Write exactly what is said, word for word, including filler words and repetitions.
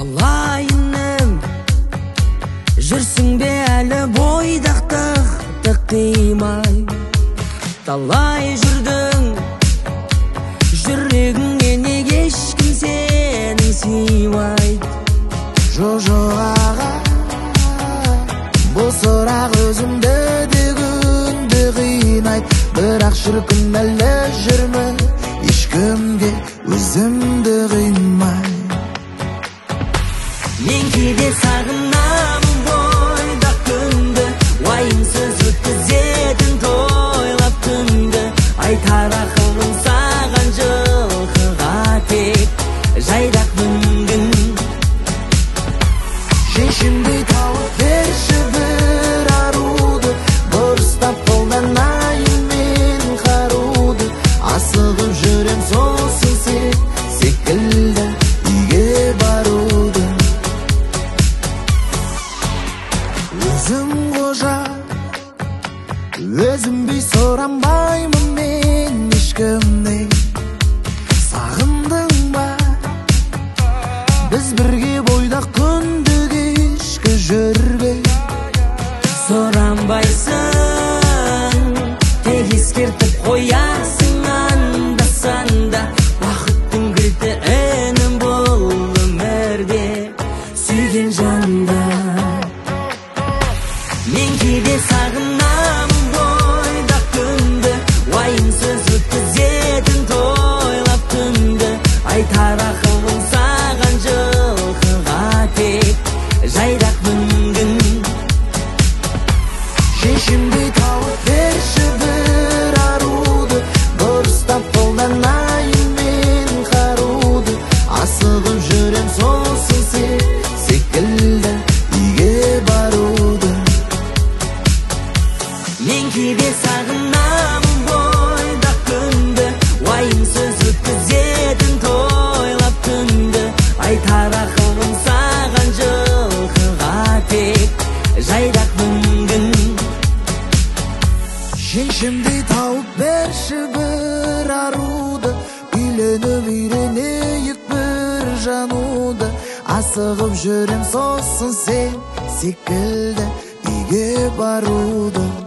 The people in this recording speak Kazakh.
талайыным жүрсің бе әлі бойдақтықты қимай, талай жүрдің жүрегіңе неге ешкім сенің сыймайды. Жо-жоқ аға, бұл сұрақ өзімді де күнде қинайды, бірақ шіркін әлі жүрмін ешкімге өзімді қимай. Мен кейде сағынамын бойдақ күнді, уайымсыз өткізетін тойлап түнді. Айтар ақылым саған жылқыға тек жайдақ мүмкін. Шешімдей тауып берші бір аруды, дұрыстап қолданайын мен қаруды. Асығып жүрем солсың сен секілді үйге баруды. Өзім қожа, өзім бей сұрамаймын мен ешкімнен. Сағындың ба біз бірге бойдақ күнді кешкі жүрбей? Сұранбайсың, тек ескертіп қоясың анда-санда. Бақыттың кілті інім бұл өмірде сүйген жанда. Мен кейде сағынамын бойдақ күнді, уайымсыз өткізетін тойлап түнді. Айтар ақылым саған жылқыға тек жайдақ мүмкін. Шешімдей тауып берші бір аруды, дұрыстап қолданайын мен қаруды. Асығып жүрем солсың сен секілді үйге баруды. Мен кейде сағынамын бойдақ күнді, уайымсыз өткізетін тойлап түнді. Айтар ақылым саған жылқыға тек жайдақ мүмкін. Шешімдей тауып берші бір аруды, үйленіп үйренейік бір жануды. Асығып жүрем сосын сен секілді үйге баруды.